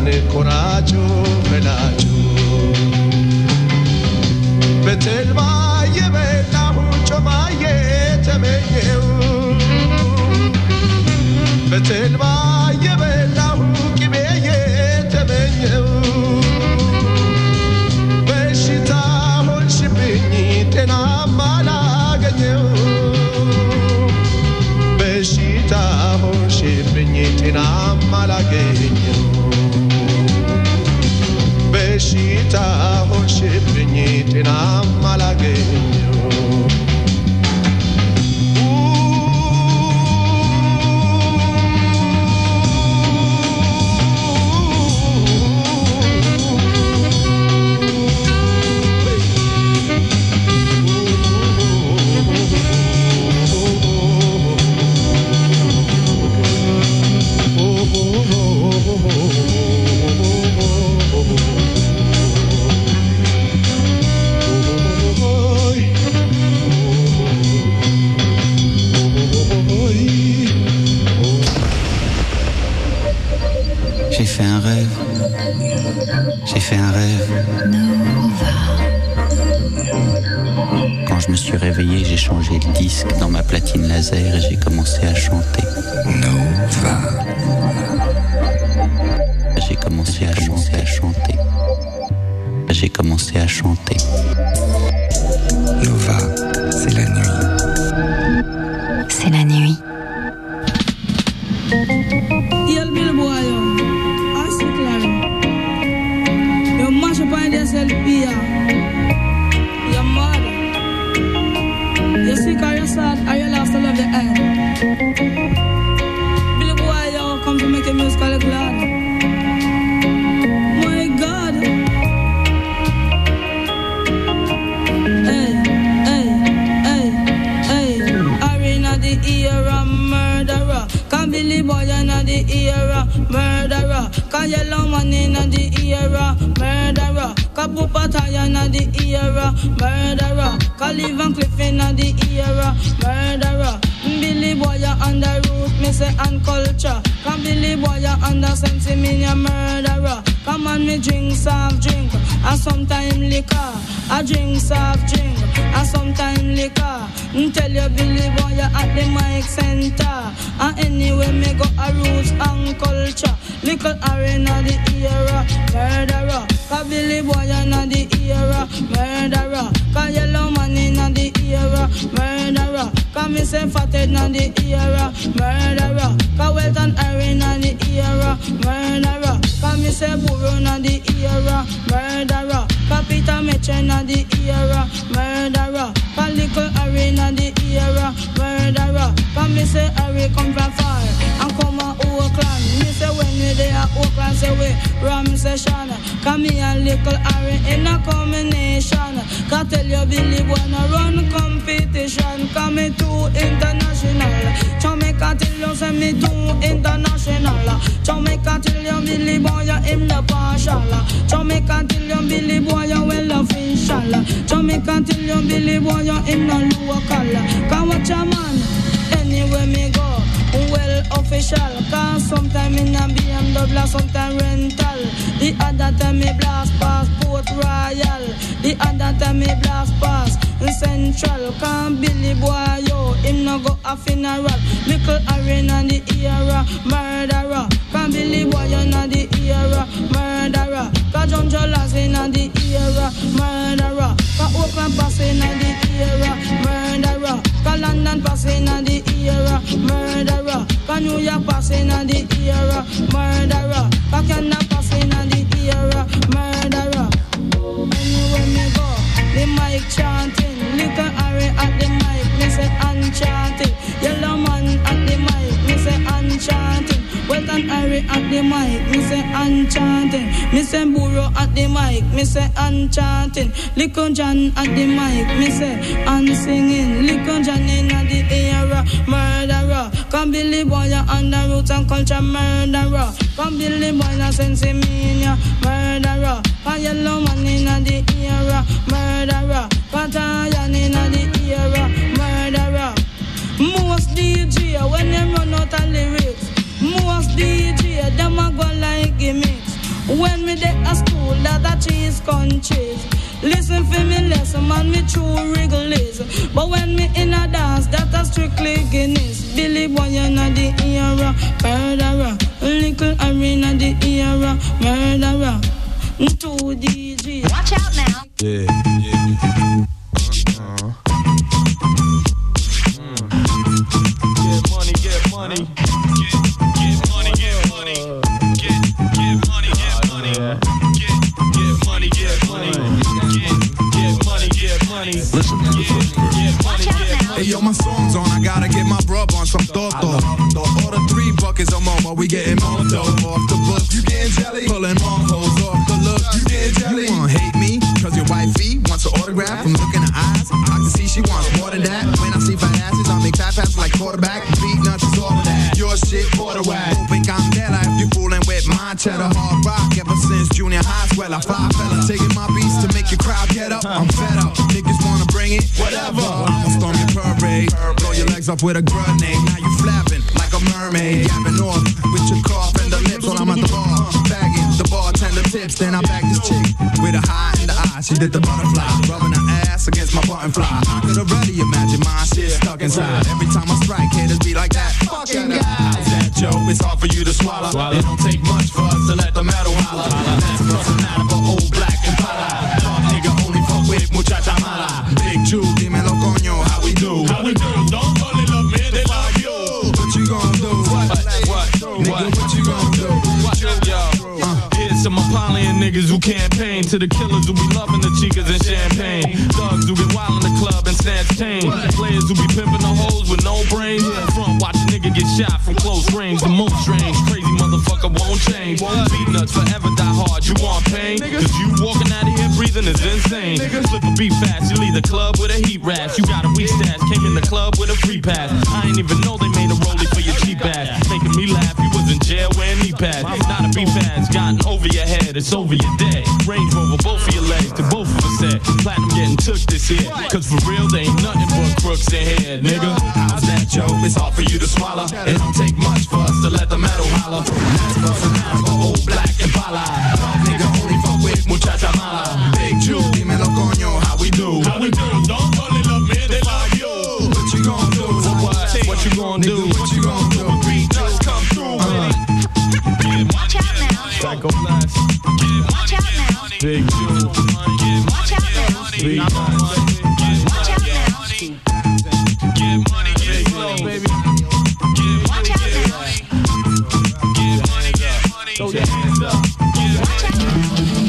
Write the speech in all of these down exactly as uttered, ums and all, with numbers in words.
ኮራጆ በላጆ በተልባ የበላሁ ጮማዬ ተመኘው በተልባ የበላሁ ቅቤዬ ተመኘው በሽታ ሆንሽብኝ ጤናማ ላገኘው በሽታ ሆንሽብኝ ጤናማ ላገኘው በሽታ ሆንሽብኝ ጤናማ ላገኘው J'ai fait un rêve, j'ai fait un rêve. Quand je me suis réveillé, j'ai changé le disque dans ma platine laser et j'ai commencé à chanter. Nova. J'ai commencé à chanter, à chanter. J'ai commencé à chanter. Nova, c'est la nuit. C'est la nuit. Your mother, you're sick or you're sad or you lost all of your head. Billy boy, you come to make a musical glad. My God. Hey, hey, hey, hey. Arena the era murderer. Can Billy boy in the era murderer. Can yellow man in the era murderer. Kapupataya na the era, murderer. Calivan Cliff in the era, murderer. Billy boy on the root, me say and culture. Come Billy boy on the sense me a murderer. Come on me drink soft drink, and sometime liquor. I drink soft drink, and sometime liquor. Tell you Billy boy at the mic center. And anyway me go a roots and culture. Little arena the era, murderer. Cause Billy boy in the era, murderer. Cause yellow man in the era, murderer. Cause me say fatted in the era, murderer. Cause Welton arena the era, murderer. Cause me say burro in the era, murderer. Cause Peter Mitchell in the era, murderer. Cause little arena the era, murderer. Cause me say Harry come from far and come a Oakland. Me say when we there at Oakland say we Ram session. Cause me and little Harry in a combination. Cause tell you Billy boy no run competition. Cause me too international. Jamaica tell you say me too international. Jamaica tell you Billy boy you him the partial. Jamaica tell you Billy boy you well official. Jamaica tell you Billy boy you him no local. Cause watch a man anywhere me go well official. Cause sometime in a B M W, sometime rental. The other time me blast pass Port Royal. The other time me blast pass Central. Cause Billy boy yo him no go a funeral. Little arena the era murderer. Cause Billy boy you na the era murderer. Cause John Jolas in the era murderer. Cause Oakland pass in the era murderer. Cause London pass in the era murderer. Cause New York pass in the era murderer. Cause Canada pass in the era murderer. Anywhere me go, the mic chanting. Little Harry at the mic, me say unchanting. Yellow man at the mic, me say unchanting. Welton Harry at the mic, me say unchanting. Me say Burro at the mic, me say unchanting. Little John at the mic, me say unsinging. Little John in the era murderer. Come Billy boy on the roots and culture murderer. Come Billy boy na sense meania murderer. Come yellow man in the era murderer. Come Tayan in the era murderer. Most D J when them run out of lyrics. Most D J them a go like gimmicks. me day at school that I cheese countries. Listen for me lesson, man, me true wriggles. But when me in a dance, that a strictly Guinness. Billy boy, you know the era, murderer. Little arena, the era, murderer. Two D Js. Watch out now. Yeah, yeah. Uh-huh. Mm. Get money, get money. Get, get money, get money. Get, get money, get money. Get, get money, get money. Get, get money, get money. Listen, get, get money, get money. Hey, yo, my song's on. I gotta get my brub on some toto. Order three buckets or more, but we getting more dough off the book. You getting jelly? Pulling more hoes off the look. You getting jelly? You wanna hate me? Cause your wifey wants an autograph from looking in her eyes. I can see she wants more than that. When I see fat asses, I make fat passes like quarterback. Beat nuts is all of that. Your shit, quarter whack. Hoping I'm dead if you fooling with my cheddar. Hard rock ever since junior high school. I five fella. Taking my beats to make your crowd get up. I'm fed up. Niggas wanna bring it, whatever. I'ma storm your parade. Blow your legs off with a grenade. Now you flapping like a mermaid. Yapping off with your cough and the lips while I'm at the bar. Bagging the bartender tips. Then I bag this chick with a high in the eye. She did the butterfly, rubbing her ass against my button fly. I could already imagine my shit stuck inside. Every time I strike, haters be like that. Fucking guy. How's that, Joe? It's hard for you to swallow. It don't take much for us to let the metal holler. That's crossing out of an old black and pala. Dog nigga only fuck with muchacha mala. Big Jew, dímelo coño, how we do? How we do? Don't only love me, they love you. What you gon' do? What? What? Nigga, what you gon' do? What? Yo. Uh. Here's some Apollyon niggas who campaign to the killers who be loving the chicas and champagne. Thugs who get wild in the club and snatch tame. Players who be pimping the hoes with no brains. Front watch a nigga get shot from close range. The most strange, crazy motherfucker won't change. Beat nuts forever die hard. You want pain? Cause you walking out of here breathing is insane. Flip a beat fast, you leave the club with a heat rash. You got a weak stash, came in the club with a free pass. I ain't even know they made a rollie for your cheap ass. Making me laugh, you was in jail wearing knee pads. Not a beef ass, gotten over your head, it's over your day. Range Rover, both of your legs, to both of us said. Platinum getting took this year. Cause for real, they ain't nothing but crooks in here, nigga. How's that, Joe? It's hard for you to swallow. It don't take much for us to let the metal holler. That's bustin' out for old black and pala. Nigga only fuck with muchacha mala. Big Jew, dímelo coño, how we do? How we do? Don't only love me, they love you. What you gon' do? What? What you gon' do? What you gon' do? Beat nuts come through with it. Watch out now. Psycho Blast. Watch out now. Big Jew. Watch out now. Beat nuts. Watch out now. Get money, get money, baby. Watch out now. Get money, get money. Throw your hands up. Watch out now.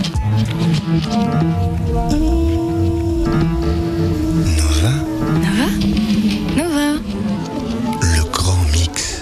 Nova, Nova? Nova. le grand mix.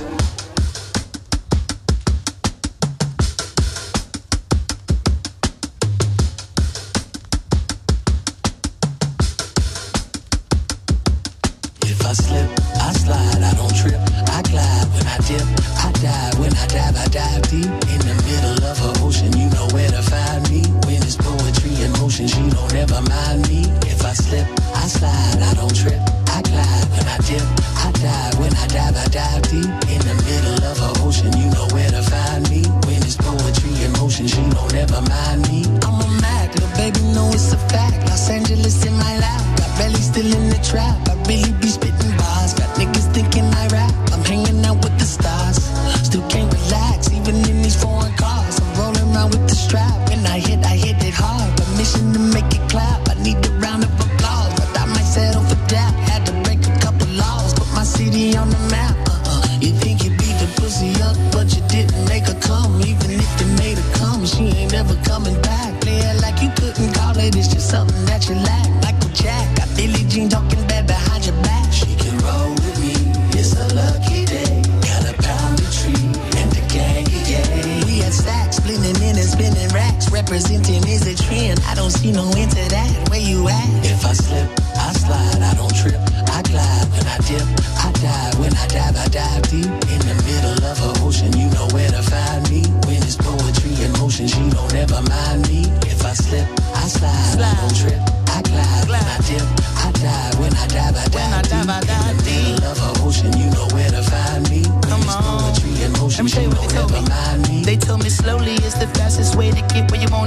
If I slip, I slide, I don't trip. I glide when I dip, I dive. When I dive, I dive deep. In the middle of her ocean, you know where to find me. When it's poetry in motion, she don't ever mind me. If I slip, I slide, I don't trip. I glide when I dip, I dive. When I dive, I dive deep. In the middle of her ocean, you know where to find me. When it's poetry in motion, she don't ever mind me. I'm a Mac, little baby, know it's a fact. Los Angeles in my lap, got belly still in the trap. I really be spitting bars, got niggas thinking I rap. I'm hanging out with the stars, still can't relax, even in these foreign cars. I'm rolling around with the strap, when I hit, I hit it hard. Permission to make it clap, I need a round of applause. But I might settle for that, had to break a couple laws, put my city on the map. Uh-uh. You think you beat the pussy up, but you didn't make her come. Even if you made her come, she ain't never coming back. Play it like you couldn't call it, it's just something that you lack. Michael Jack, got Billie Jean talking bad behind your back. She can roll with me, it's a lucky day. Got a pound of tree and the gang, yeah. We had stacks, splitting in and spinning racks. Representing is a trend, I don't see no end to that. Where you at? If I slip, I slide, I don't trip. I glide when I dip, I dive. When I dive, I dive deep. In the middle of her ocean, you know where to find me. When it's poetry in motion, she don't ever mind me. If I slip, I slide, I don't trip. I glide when I dip, I dive. When I dive, I dive deep. In the middle of her ocean, you know where to find me. When it's poetry in motion, she don't ever mind me. They told me slowly is the fastest way to get where you want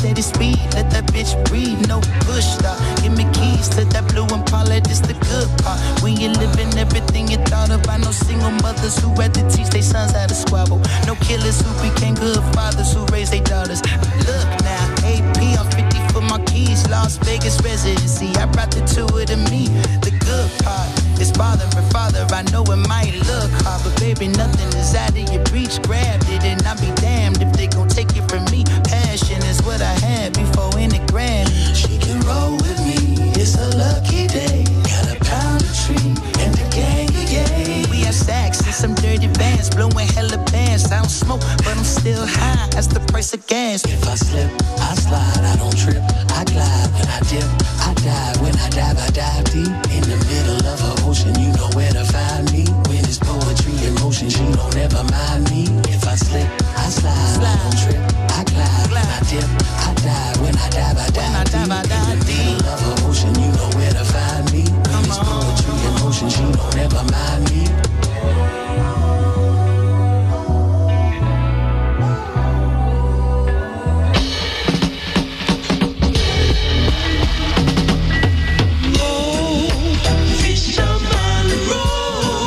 steady speed, let that bitch breathe, no push stop. Give me keys to that blue Impala, this the good part. When you living everything you thought about, no single mothers who had to teach their sons how to squabble. No killers who became good fathers who raised their daughters. Look now, A P, I'm fifty for my keys, Las Vegas residency. I brought the two of them me. The good part is father and father. I know it might look hard, but baby, nothing is out of your reach. Grabbed it and I'll be damned if they gon' take it from me. Passion is what I had before any Grammy. She can roll with me, it's a lucky day. Got a pound of tree and the gang, yeah. We have stacks and some dirty vans, blowing hella bands. I don't smoke, but I'm still high. That's the price of gas. If I slip, I slide, I don't trip. I glide when I dip, I dive. When I dive, I dive deep. In the middle of an ocean, you know where to find me. When it's poetry in motion, she don't ever mind me. If I slip, I slide, I don't trip. I glide, when I dip, I dive. When I dive, I dive deep. In the middle of an ocean, you know where to find me. When it's poetry in motion, she don't ever mind me. Fish on my road.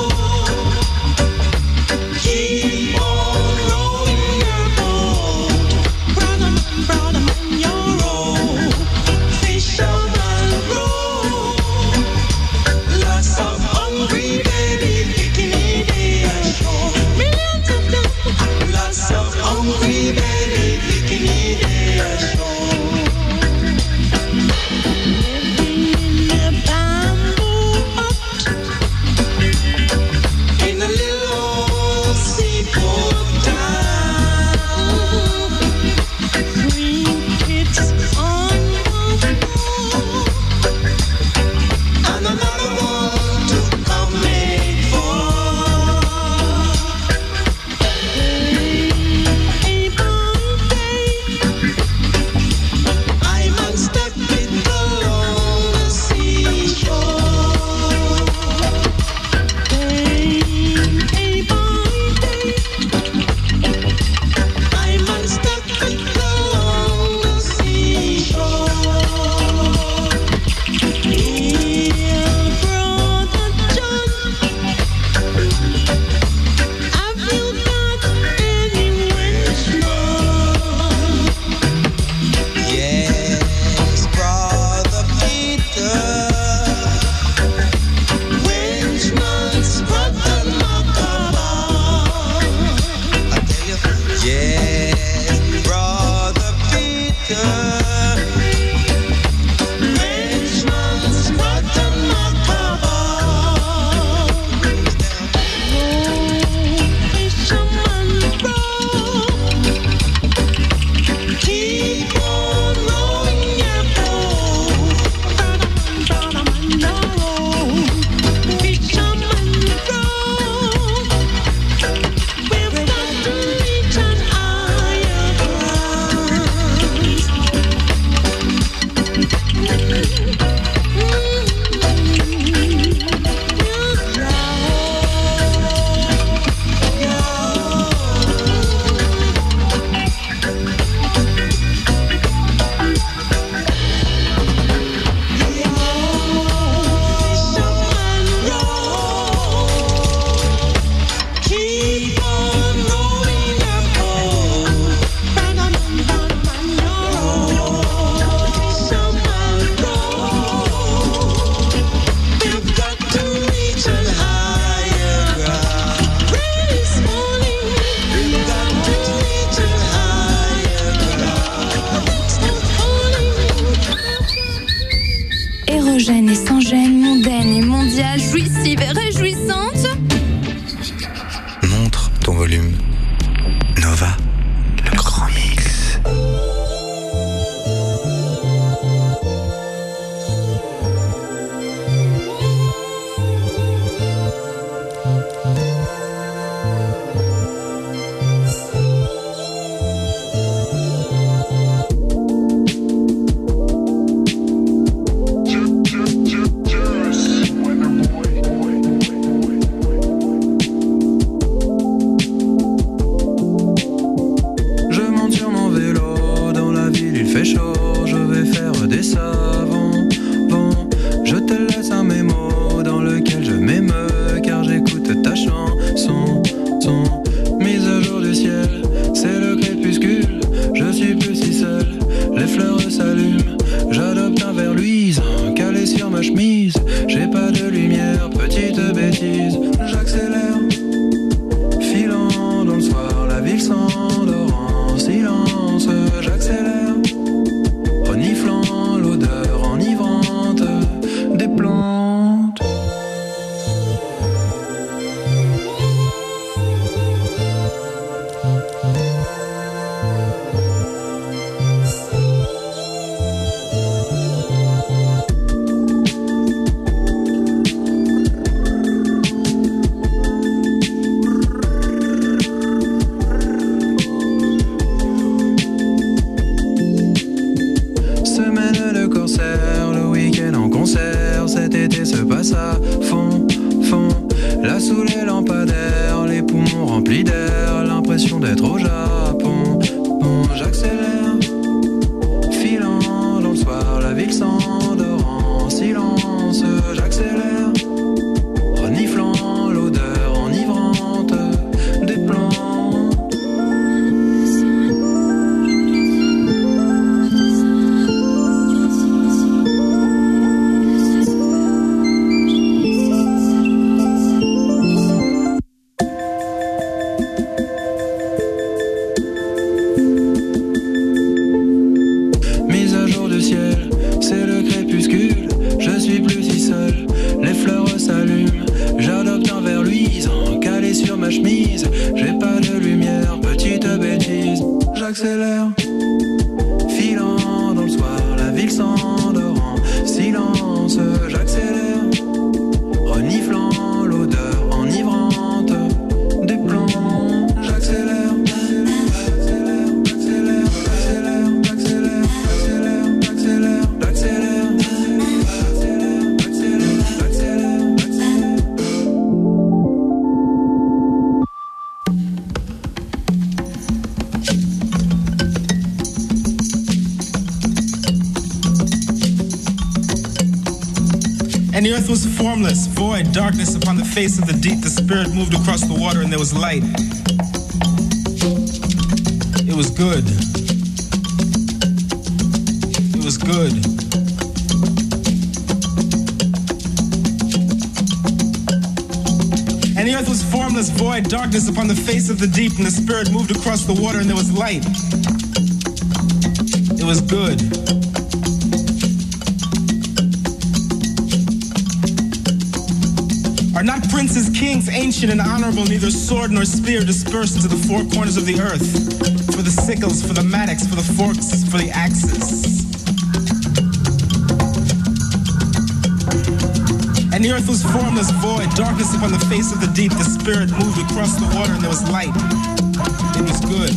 les lampadaires, les poumons remplis d'air, l'impression d'être au Japon. Bon, j'accélère, filant dans le soir, la ville s'endort en silence. J'accélère, reniflant l'odeur enivrante des plans. J'accélère, filant dans le soir, la ville s'endort en silence. J'accélère, reniflant l'odeur enivrante des plans. J'accélère, j'accélère, j'accélère, j'accélère, j'accélère, j'accélère, j'accélère, j'accélère, j'accélère, j'accélère, j'accélère. And the earth was formless, void, darkness upon the face of the deep. The Spirit moved across the water and there was light. It was good. It was good. And the earth was formless, void, darkness upon the face of the deep. And the Spirit moved across the water and there was light. It was good. Are not princes, kings, ancient and honorable, neither sword nor spear dispersed into the four corners of the earth? For the sickles, for the mattocks, for the forks, for the axes. And the earth was formless, void, darkness upon the face of the deep. The Spirit moved across the water and there was light. It was good.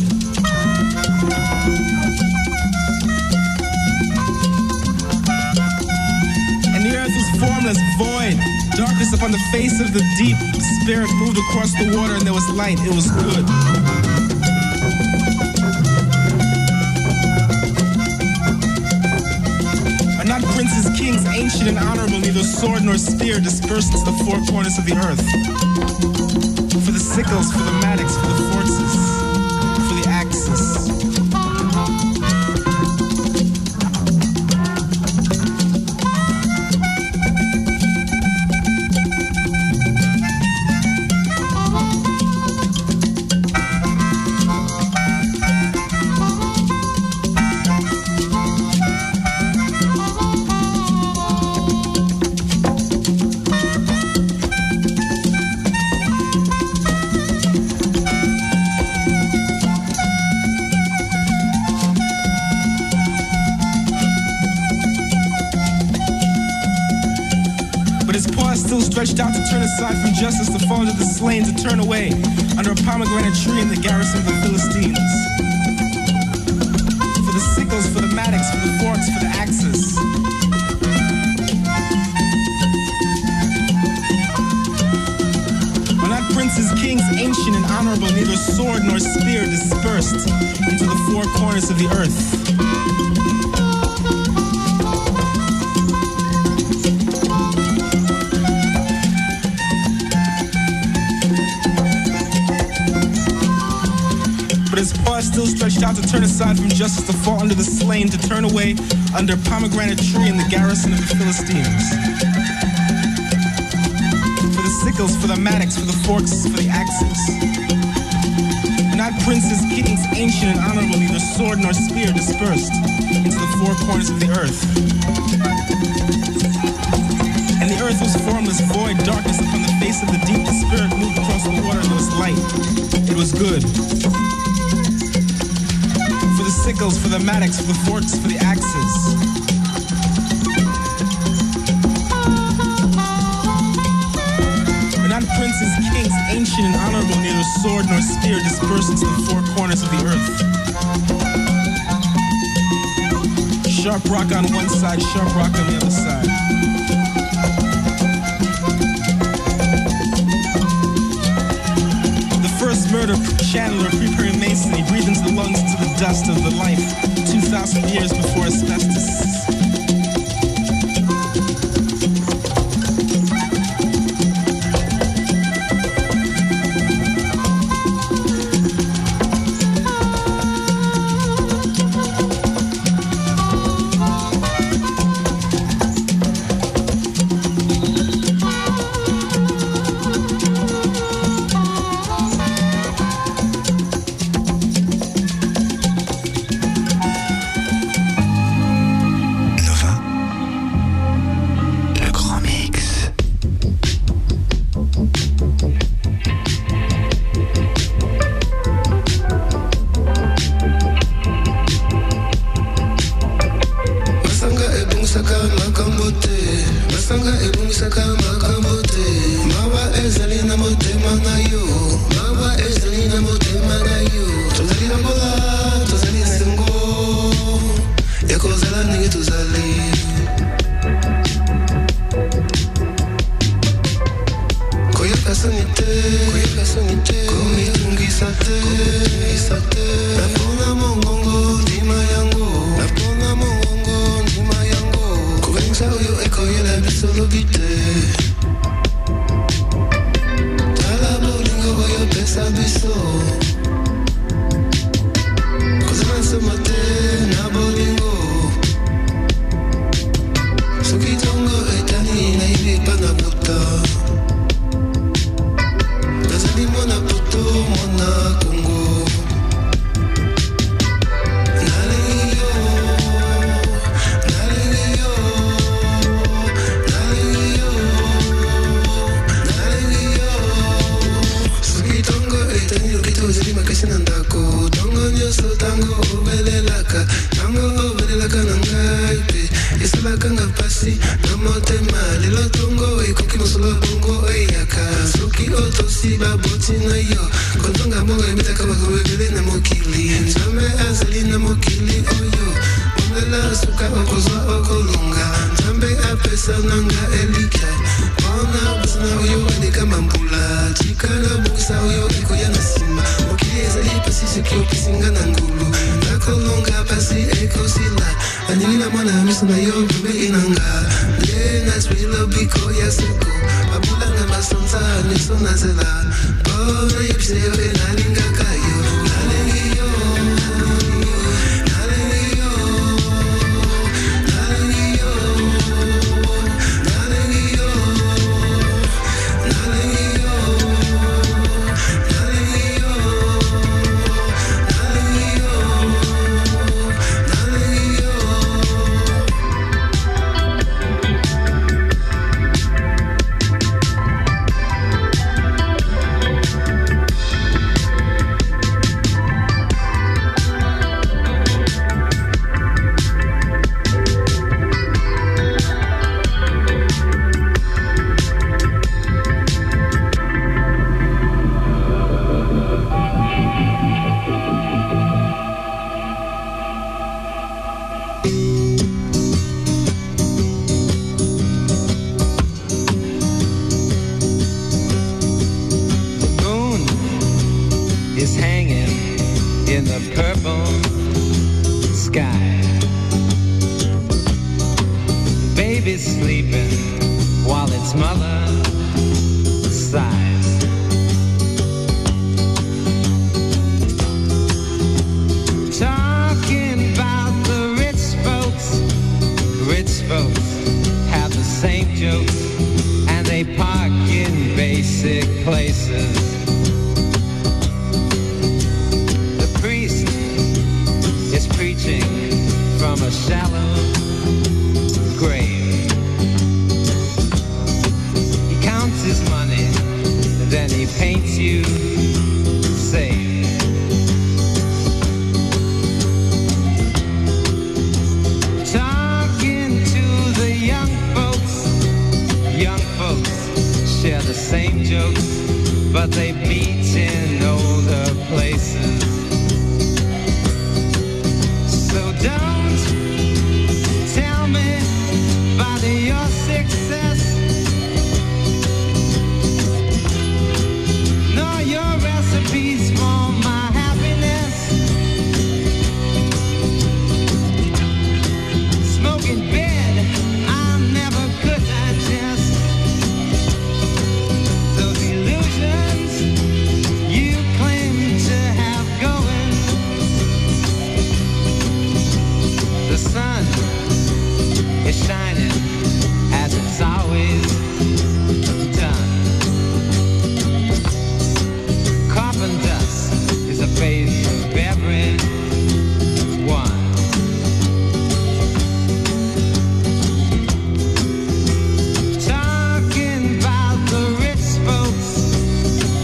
And the earth was formless, void, darkness upon the face of the deep. The Spirit moved across the water and there was light. It was good. Are not princes, kings, ancient and honorable, neither sword nor spear dispersed into the four corners of the earth? For the sickles, for the mattocks, for the forks, for the axes. Stretched out to turn aside from justice, to fall into the slain, to turn away under a pomegranate tree in the garrison of the Philistines. For the sickles, for the mattocks, for the forks, for the axes. Are not princes, kings, ancient and honorable, neither sword nor spear dispersed into the four corners of the earth? His paw still stretched out to turn aside from justice, to fall under the slain, to turn away under a pomegranate tree in the garrison of the Philistines. For the sickles, for the mattocks, for the forks, for the axes. Not princes, kings, ancient and honorable, neither sword nor spear dispersed into the four corners of the earth. And the earth was formless, void, darkness upon the face of the deep. The Spirit moved across the water and there was light. It was good. For the sickles, for the mattocks, for the forks, for the axes. We're not princes, kings, ancient and honorable, neither sword nor spear dispersed into the four corners of the earth. Sharp rock on one side, sharp rock on the other side. murder Chandler, free Perry Mason. He breathed into the lungs, into the dust of the life two thousand years before asbestos. Peace.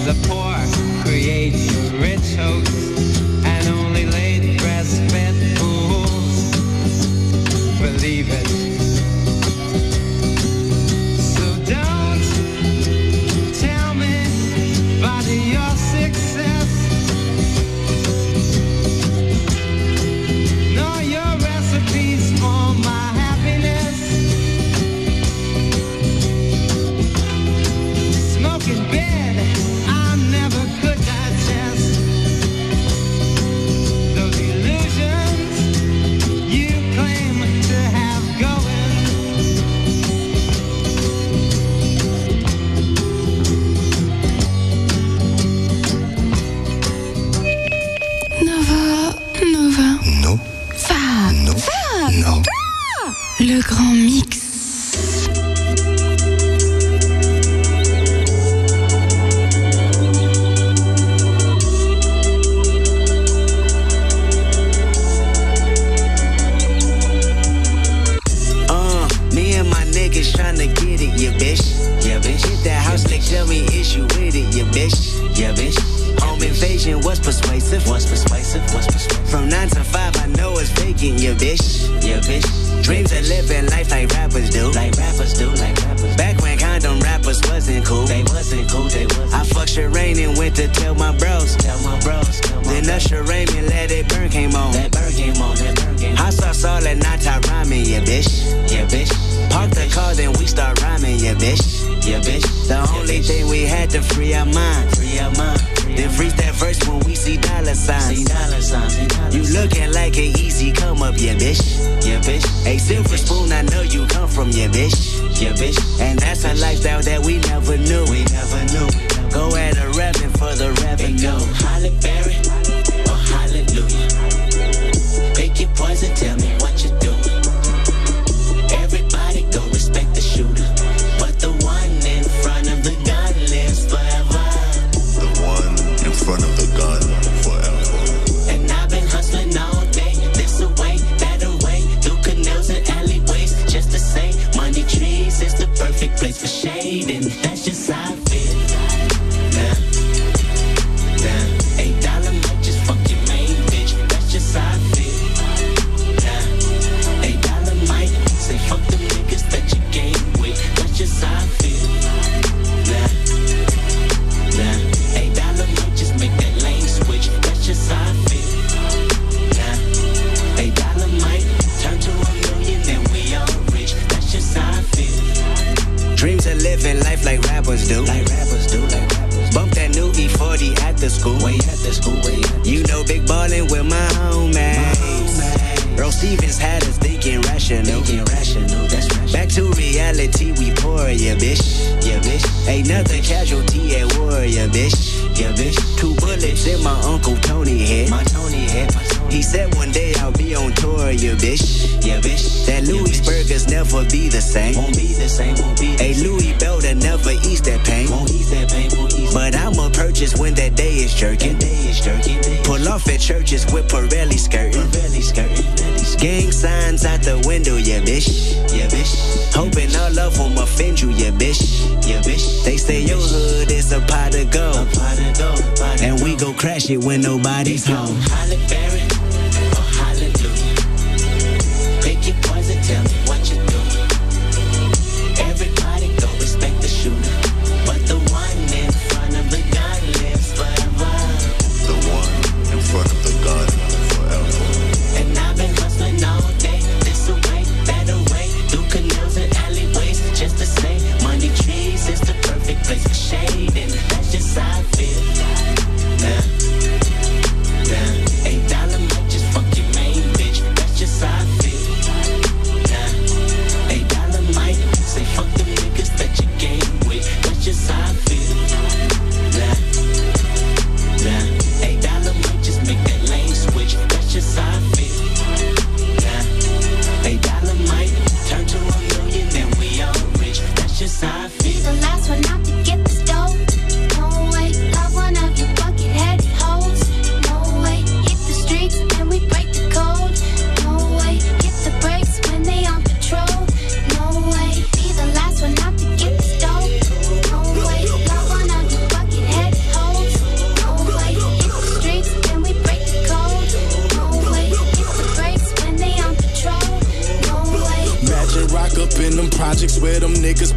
The poor create rich hopes, and only late breastfed fools believe it. So don't tell me about your success, nor your recipes for my happiness. Smoking bed, I never could digest those illusions you claim to have going. Nova, Nova. No. Va. No. Va. No. Va. Le grand mix. Uh, me and my niggas tryna get it, yeah, bitch. Yeah, bitch. Hit that house, nigga, tell me is you with it, yeah, bitch. Yeah, bitch. Home invasion was persuasive. Was persuasive. Was persuasive. From nine to five, I know it's vacant, yeah, bitch. Yeah, bitch. Dreams of living life like rappers do. Like rappers do, like rappers. Back when condom rappers wasn't cool. They wasn't cool, they wasn't. I fucked Sherane and went to tell my bros. Tell my bros. Tell my then Usher Raymond Let It Burn came on. That burn came on, that burn came on. Hot sauce all that night I rhyming, yeah, bitch. Yeah, bitch. Park the car, then we start rhyming, yeah, bitch. Yeah, bitch. The only yeah, bitch. thing we had to free our mind. Free our mind. Then freeze that verse when we see dollar signs. See dollar signs. See dollar you looking like an easy come up, yeah, bitch. Yeah, bitch. A silver spoon, I know you come from, yeah, bitch. Yeah, bitch. And that's a lifestyle that we never knew. We never knew. Go at a rapping for the revenue. Go Halle Berry or Hallelujah. Pick your poison, tell me what you do. Everybody go respect the shooter, but the one in front of the gun lives forever. The one in front of the gun forever. And I've been hustling all day, this away, that away, through canals and alleyways, just to say, money trees is the perfect place for shade, and that's just how I feel. Nah, nah, eight dollar might just fuck your main bitch, that's just how I feel. Nah, eight dollar might say fuck the niggas that you game with, that's just how I feel. Nah, nah, eight dollar might just make that lane switch, that's just how I feel. Nah, eight dollar might turn to a million and we all rich, that's just how I feel. Dreams of living life like rappers do. Like rappers do, like rappers. Bump that new E forty at the school. Way at the school, way at the You know big ballin' with my homies. Earl Stevens had us thinking rational. Thinking rational, that's rational. Back to reality, we pour, yeah, bitch. Yeah, bitch. Ain't nothing casualty at war, yeah, bitch. Yeah, bitch. Two bullets in my Uncle Tony head. My Tony head, my Tony. He said one day I'll be on tour, yeah, bitch. Yeah, bitch. That Louis burgers never be the same. Won't be the same, won't be the same. A Louis belt that never ease that pain. Won't ease that pain, won't ease. But I'ma purchase when that day is jerking. That day is jerking. Pull off at churches with Pirelli skirting. Pirelli skirting. Gang signs out the window, yeah, bitch. Yeah, bitch. Hoping all of them offend you, yeah, bitch. Yeah, bitch. They say your hood is a pot of gold. A pot of gold, pot of and we go crash it when nobody's home. Halle Berry or Hallelujah. Pick your poison, tell me what you do. Everybody go respect the shooter, but the one in front of the gun lives forever. The one in front of the gun forever. And I've been hustling all day, this away, that away, through canals and alleyways, just to say, money trees is the perfect place for shade, and that's just how I feel. Nah, nah, eight dollar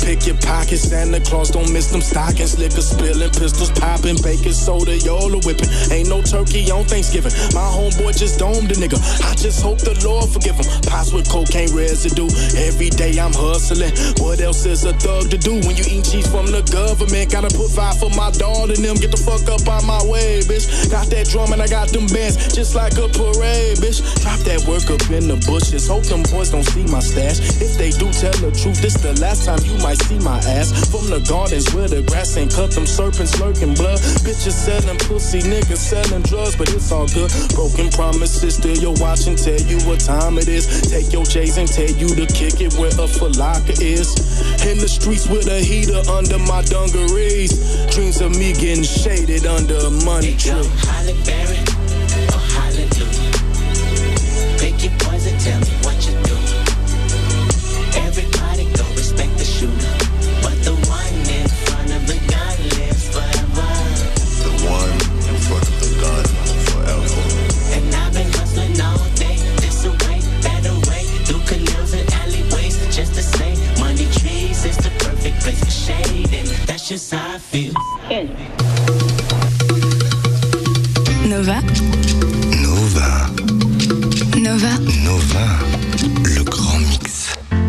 pick your pockets. Santa Claus don't miss them stockings. Liquor spilling, pistols popping, baking soda, y'all are whipping. Ain't no turkey on Thanksgiving. My homeboy just domed a nigga. I just hope the Lord forgive him. Pots with cocaine residue. Every day I'm hustling. What else is a thug to do when you eat cheese from the government? Gotta put five for my daughter and them. Get the fuck up on my way, bitch. Got that drum and I got them bands just like a parade, bitch. Drop that work up in the bushes. Hope them boys don't see my stash. If they do, tell the truth. This the last time you might see my ass. From the gardens where the grass ain't cut, them serpents lurking blood. Bitches selling pussy, niggas selling drugs, but it's all good. Broken promises, still your watch and tell you what time it is. Take your J's and tell you to kick it where a falaka is. In the streets with a heater under my dungarees. Dreams of me getting shaded under a money tree. Holly Berry or Hallelujah. Pick your poison, tell me what you do. Everybody go respect the shooter, but the one in front of the gun lives forever. The one in front of the gun forever. And I've been hustling all day, this away, that away, through canals and alleyways, just to say, money trees is the perfect place for shade, and that's just how I feel. Nova. Nova. Nova. Nova. Le grand mix.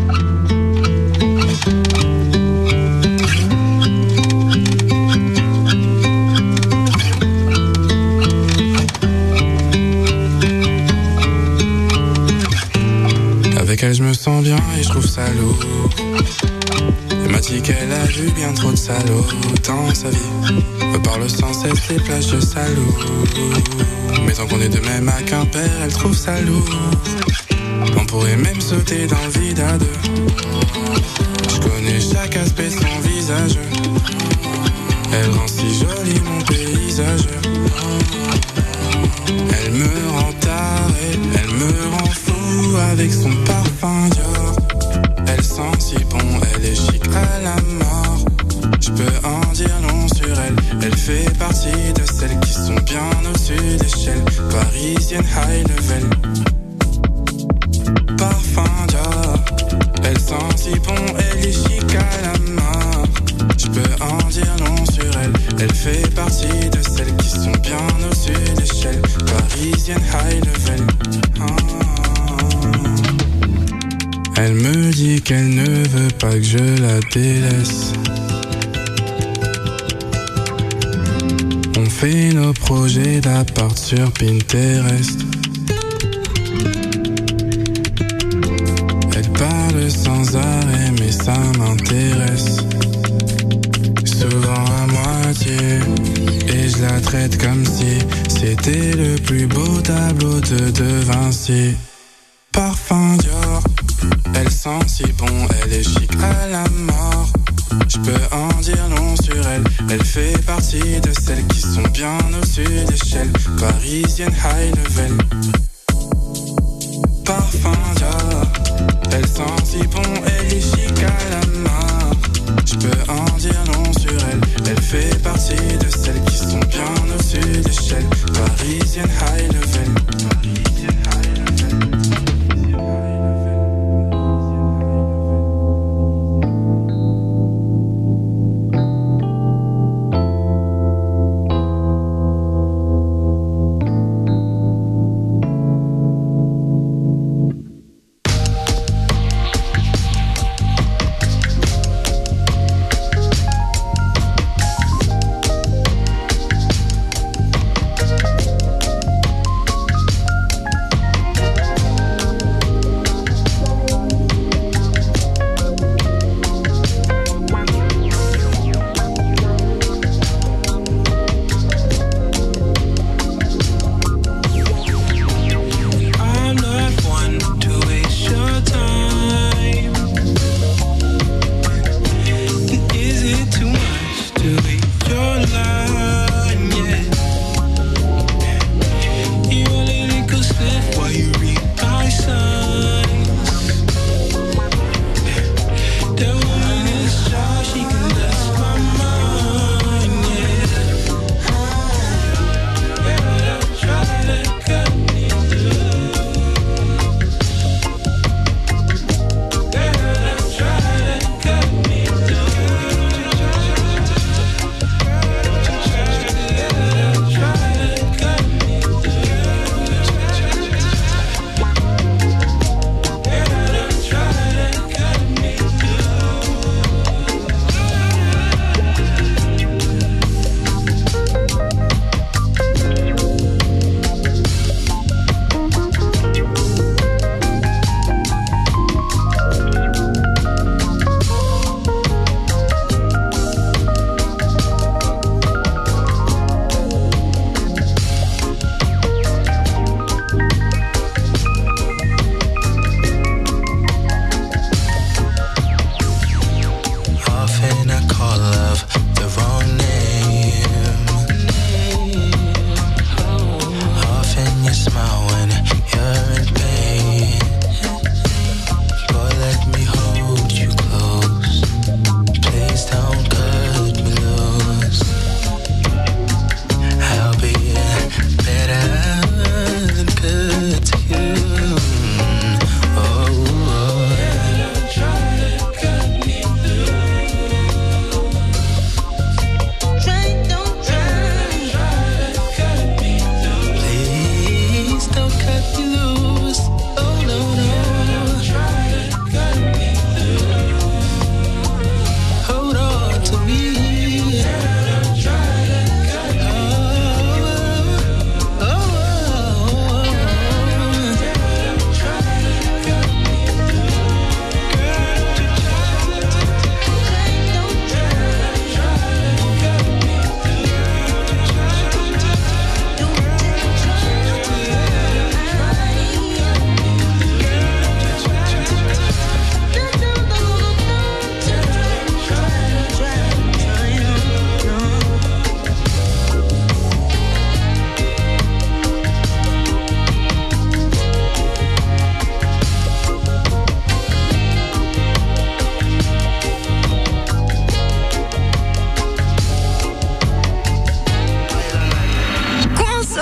Avec elle je me sens bien et je trouve ça lourd. Elle m'a dit qu'elle a vu bien trop de salauds dans sa vie. Me parle sans cesse les plages de Salou. Mais tant qu'on est de même à Quimper, elle trouve ça lourd. On pourrait même sauter dans le vide à deux. Je connais chaque aspect de son visage. Elle rend si joli mon paysage. Elle me rend taré, elle me rend fou avec son parfum Dior. Elle sent si bon, elle est chic à la mort. Je peux en dire long sur elle. Elle fait partie de celles qui sont bien au-dessus d'échelle. Parisienne high level. Parfum Dior. Elle sent si bon, elle est chic à la mort. Je peux en dire long sur elle. Elle fait partie de celles qui sont bien au-dessus d'échelle. Parisienne high level. Ah. Elle me dit qu'elle ne veut pas que je la délaisse. On fait nos projets d'appart sur Pinterest. Elle parle sans arrêt mais ça m'intéresse. Souvent à moitié. Et je la traite comme si c'était le plus beau tableau de De Vinci. Parfum Dior. Elle sent si bon, elle est chic à la mort. Je peux en dire long sur elle. Elle fait partie de celles qui sont bien au-dessus d'échelle. Parisienne high level. Parfum Dior. Elle sent si bon, elle est chic à la mort. Je peux en dire long sur elle. Elle fait partie de celles qui sont bien au-dessus d'échelle. Parisienne high level. Parisienne high level.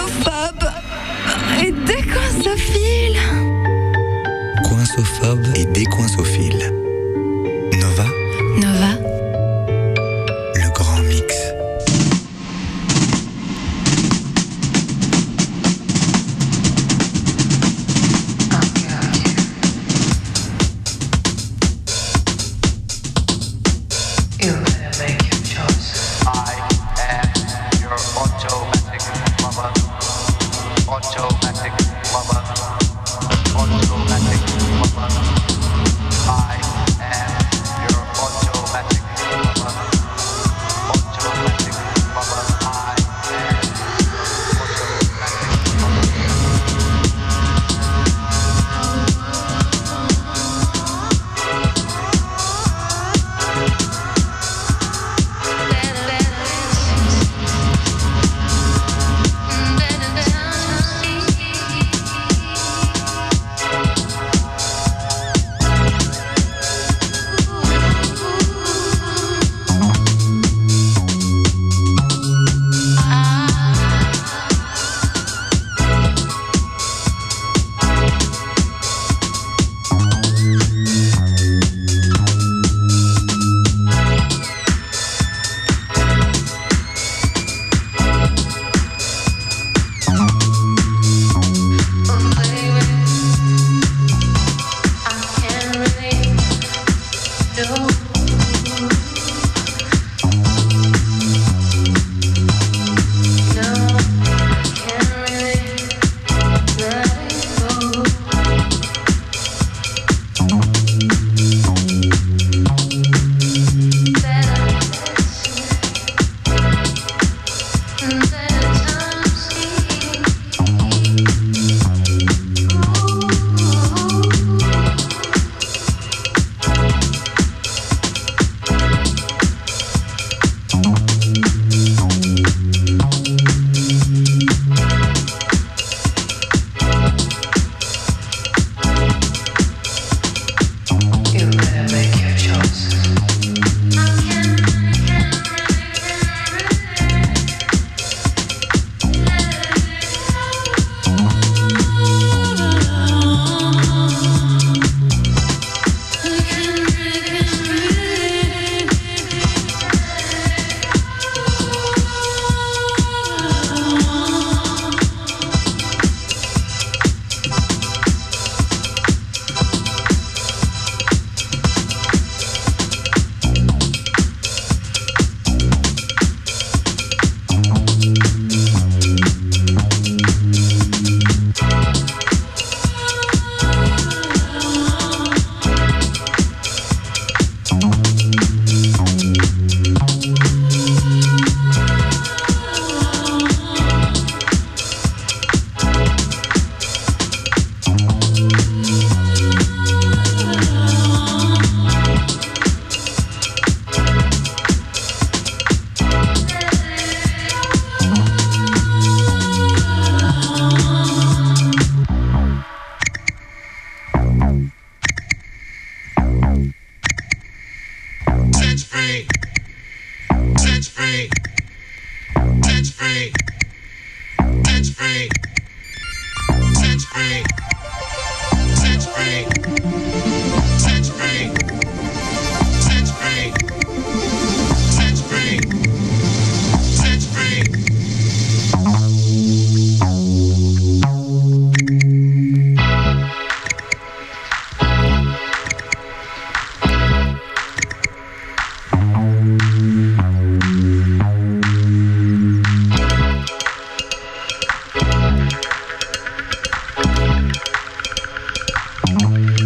coinsophobe et décoinsophile. Coinsophobe et décoinsophile. Nova. Nova. Le grand mix. Bye.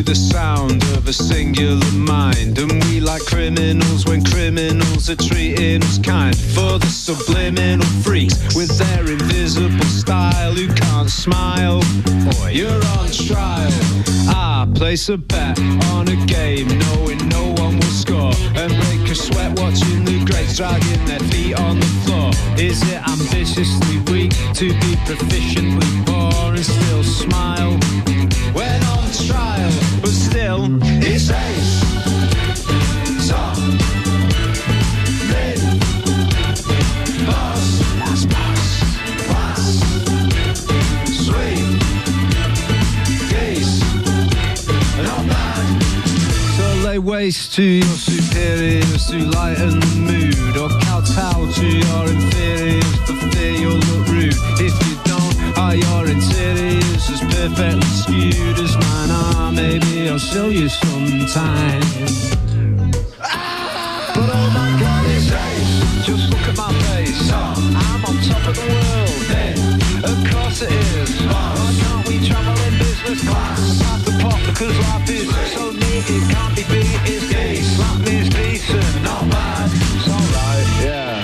the sound of a singular mind. And we like criminals when criminals are treating us kind. For the subliminal freaks with their invisible style who can't smile. Boy, you're on trial. I place a bet on a game knowing no one will score, and break a sweat watching the greats dragging their feet on the floor. Is it ambitiously weak to be proficiently poor and still smile when on trial? But still, it's ace, top, mid, boss, that's boss, pass, sweet, geese, not bad. So lay waste to your superiors to lighten the mood, or kowtow to your inferiors for fear you'll look rude. If you don't, are your interiors as perfectly skewed as mine are? Maybe I'll show you sometime. Ah! But oh my God, it's ace. Just look at my face. I'm on top of the world. Hey, of course it is. Why can't we travel in business class? Past the pot because life is so neat it can't be beat. It's decent. Slap me is decent, not bad. It's alright, yeah.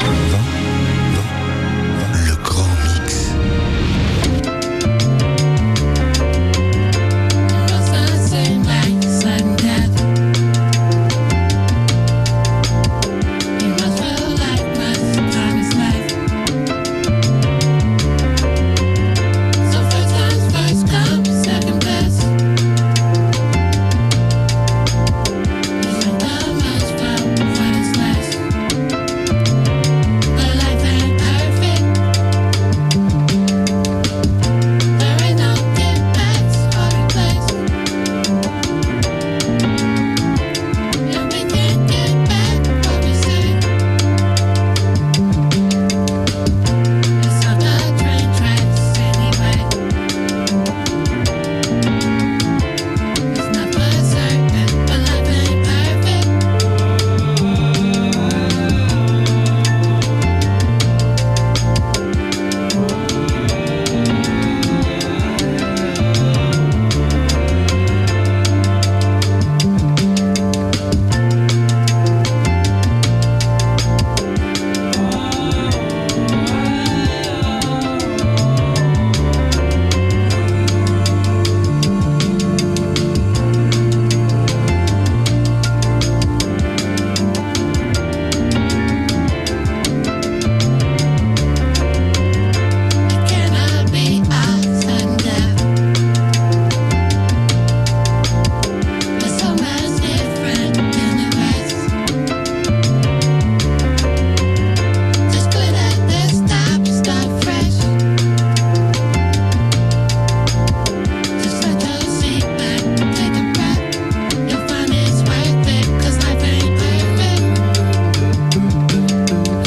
Nova.